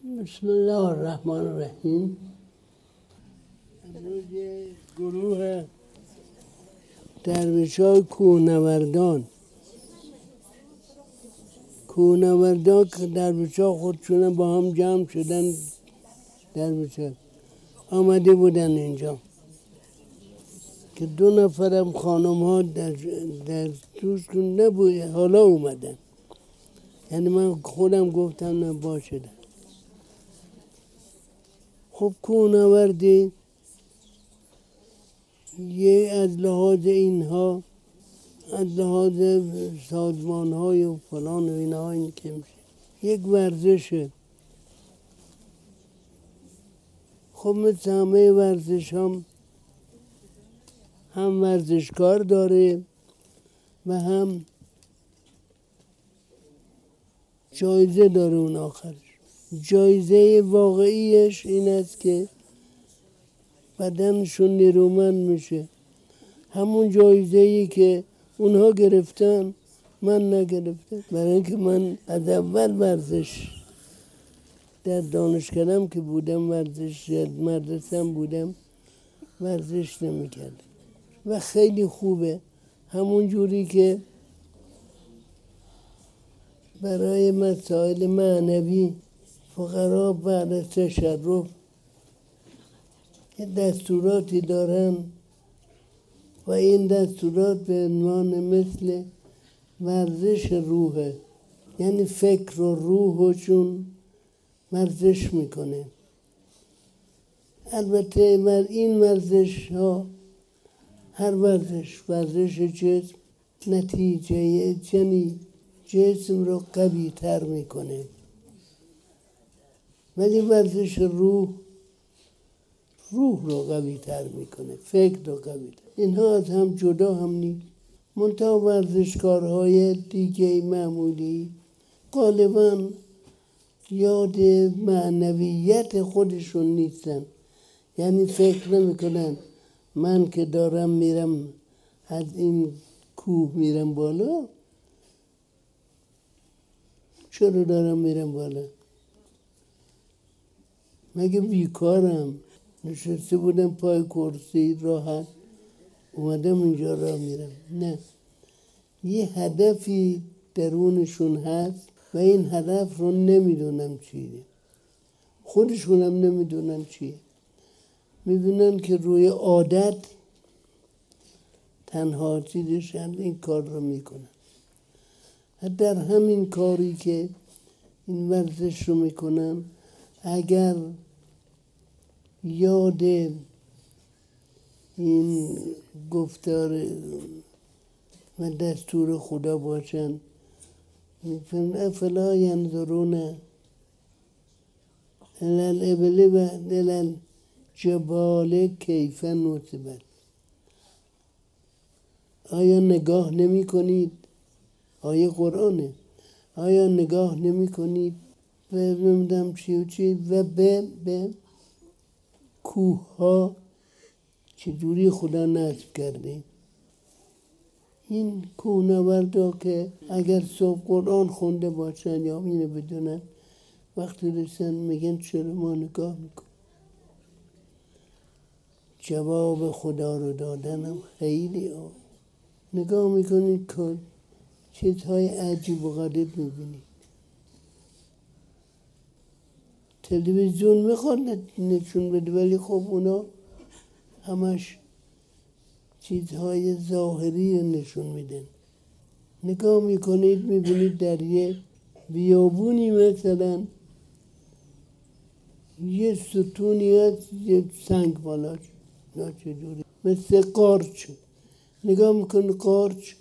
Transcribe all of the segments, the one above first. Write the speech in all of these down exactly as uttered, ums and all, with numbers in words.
بسم الله الرحمن الرحیم. امروز گروه درویشای کوهنوردان کوهنوردان که درویشا خودشون با هم جمع شدن، درویشا آمده بودن اینجا که دو نفرم خانم ها در, در توشون نبود، حالا اومدن. یعنی من خودم گفتم نه باشه. خب کوهنوردی یه از لحاظ اینها، از لحاظ سازمان های و فلان و اینها، این که میشه یک ورزشه. خب مثل همه ورزش هم هم ورزشکار داره و هم جایزه داره. اون آخرش جایزه واقعیش این است که بدنشون نیرومند میشه. همون جایزه‌ای که اونها گرفتن من نگرفتم، برای اینکه من از اول ورزش در دانشکده‌ام که بودم، ورزش مدرسه‌ام بودم، ورزش نمی‌کردم و خیلی خوبه. همون جوری که برای مسائل معنوی فقرا بعد از تشرف یه دستوراتی دارن و این دستورات به عنوان مثل ورزش روحه، یعنی فکر و روحشون ورزش میکنه. البته بر این ورزش ها، هر ورزش ورزش جسم نتیجه یعنی جسم رو قوی تر میکنه، ولی ورزش روح روح رو قوی تر میکنه، فکر رو قوی تر. اینها از هم جدا هم نیست. منتها ورزشکارهای دیگه معمولی غالبا یاد معنویت خودشون نیستن، یعنی فکر نمیکنن من که دارم میرم از این کوه میرم بالا، چرا دارم میرم بالا؟ مگه بیکارم؟ نشسته بودم پای کرسی راحت، اومدم اینجا را میرم. نه، یه هدفی درونشون هست و این هدف رو نمیدونم چیه، خودشونم نمیدونن چیه. میبینن که روی عادت تنها چیزش این کار رو میکنن. در همین کاری که این ورزش رو میکنن، اگر یاد این گفتار و دستور خدا باشن، افلا ینظرون الی الابل و الی الجبال کیف نصبت. آیا نگاه نمی کنید؟ آیه قرآنه. آیا نگاه نمی کنید و نمیدونم چی و چی و به به کوه ها چجوری خدا نصب کرده؟ این کوهنوردا که اگر صبح قرآن خونده باشن یا اینو بدونن، وقتی رسن میگن چرا ما نگاه میکن. جواب خدا رو دادنم خیلی ها. نگاه میکنید که چیزهای عجیب و غریب میبینید. تلویزیون میخواد نشون بده، ولی خب اونا همش چیزهای ظاهری نشون میدن. نگاه میکنید میبینید در یه بیابونی مثلا یه ستونی هست، یه سنگ بالاش، نه چجوری مثل قارچ. نگاه میکنید قارچ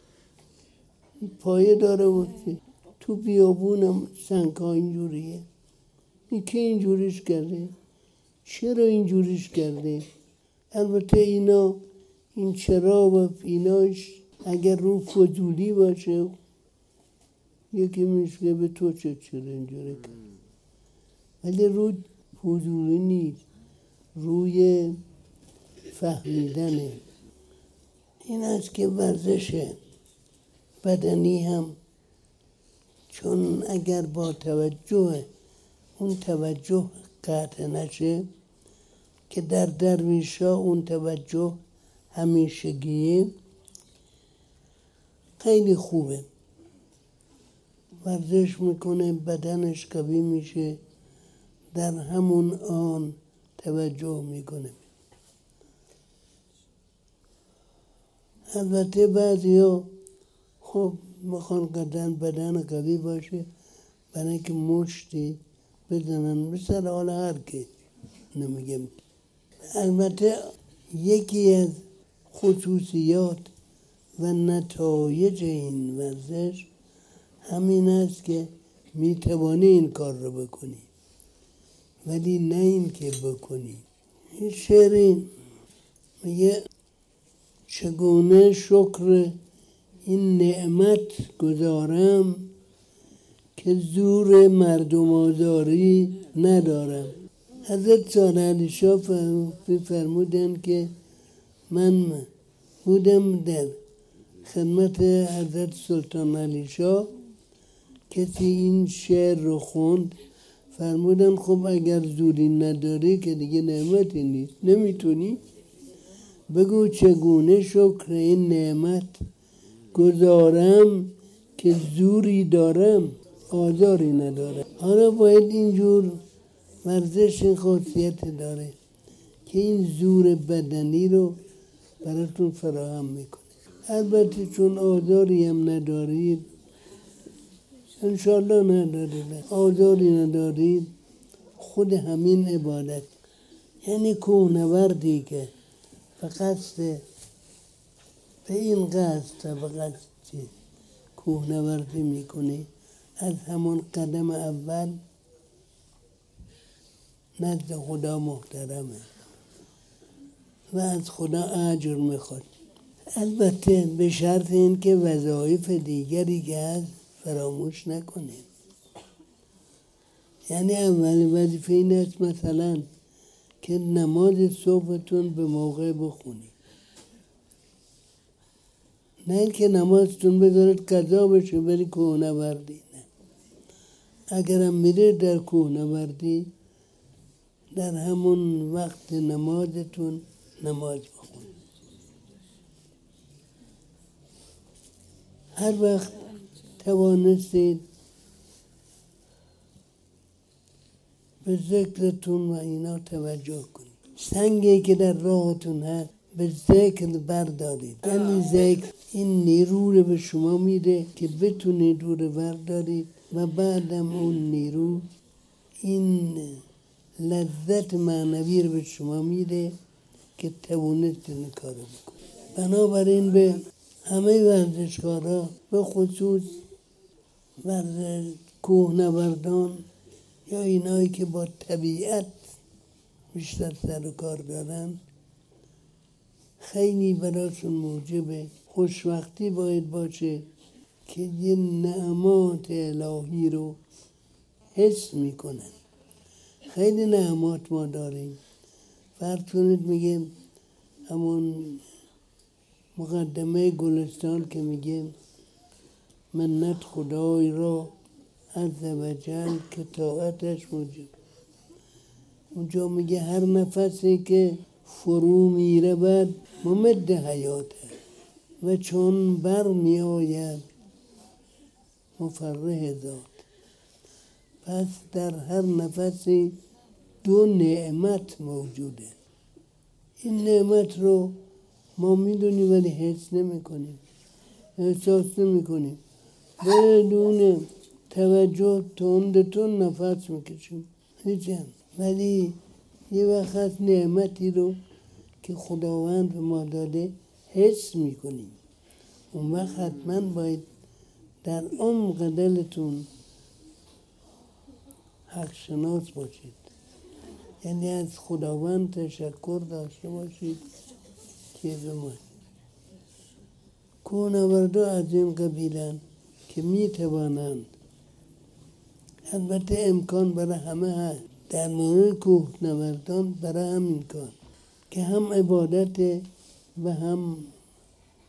پایه داره و تو بیابونم سنگ ها اینجوریه. این که اینجوریش کرده؟ چرا اینجوریش کرده؟ البته اینا این چرا و ایناش اگر رو فضولی باشه یکی میشه به تو چه چرا اینجوری کرد، ولی رو فضولی نیست، روی فهمیدنه. این است که ورزش بدنی هم چون اگر با توجه اون توجه قطع نشه که در درویشا اون توجه همیشگیه، خیلی خوبه. ورزش میکنه، بدنش قوی میشه، در همون آن توجه میکنه. البته بعضی ها خب میخوان قدن بدن قوی باشه برای اینکه مشتی بزنن به سر حال هر کی، نمیگم. البته یکی از خصوصیات و نتایج این ورزش همین است که میتوانی این کار رو بکنی، ولی نه این که بکنی. این شعری میگه چگونه شکر این نعمت گذارم که زور مردم آزاری ندارم. حضرت سال علی شاه فرمودن که من بودم در خدمت حضرت سلطان علی شاه، کسی این شعر رو خوند، فرمودن خب اگر زوری نداری که دیگه نعمتی نیست، نمیتونی بگو چگونه شکر این نعمت گذارم که زوری دارم آزاری ندارم. حالا باید اینجور ورزش این خاصیت داره که این زور بدنی رو براتون فراهم میکنه. البته چون آزاری هم ندارید، انشالله ندارید، آزاری ندارید، خود همین عبادت، یعنی کوهنوردی که فقط به این قصد فقط کوهنوردی میکنه، از همون قدم اول نزد خدا محترمه و از خدا اجر میخواد. البته به شرط این که وظایف دیگری که هست فراموش نکنه. یعنی اول وظیفه این است مثلا که نماز صبحتون به موقع بخونی، نه اینکه نمازتون بذارید قضا بشه بری کوهنوردی. نه، اگرم میره در کوهنوردی در همون وقت نمازتون نماز بخونید. هر وقت توانستید به ذکرتون و اینا توجه کنید. سنگی که در راهتون هست به ذکر بردارید. یعنی ذکر این نیرو رو به شما میده که بتونید رو رو بردارید و بعدم اون نیرو این لذت معنوی رو به شما میده که توانید این کار رو بکنید. بنابراین به همه ورزشکارا، به خصوص ورزش کوهنوردان یا اینایی که با طبیعت بیشتر سر و کار دارن، خیلی براشون موجب خوشوقتی باید باشه که یه نعمات الهی رو حس میکنن. خیلی نعمات ما داریم. فرض کنید میگه همون مقدمه گلستان که میگه منت خدای را عزوجل که طاعتش موجب. اونجا میگه هر نفسی که فرو میره بعد ممد حیاته و چون بر میآید مفرح ذات. پس در هر نفسی دو نعمت موجوده. این نعمت رو ما میدونیم ولی حس نمی کنیم، احساس نمی کنیم. بدون توجه تندتون نفس میکشیم هیچم. ولی یه وقت نعمتی رو که خداوند به ما داده حس میکنیم. اون وقت حتما باید در عمق دلتون حق شناس باشید، یعنی از خداوند تشکر داشته باشید که به ما کوهنوردا از این قبیلن که میتوانند. البته امکان برای همه هست. در مورد کوهنوردان برای همین کار که هم عبادت و هم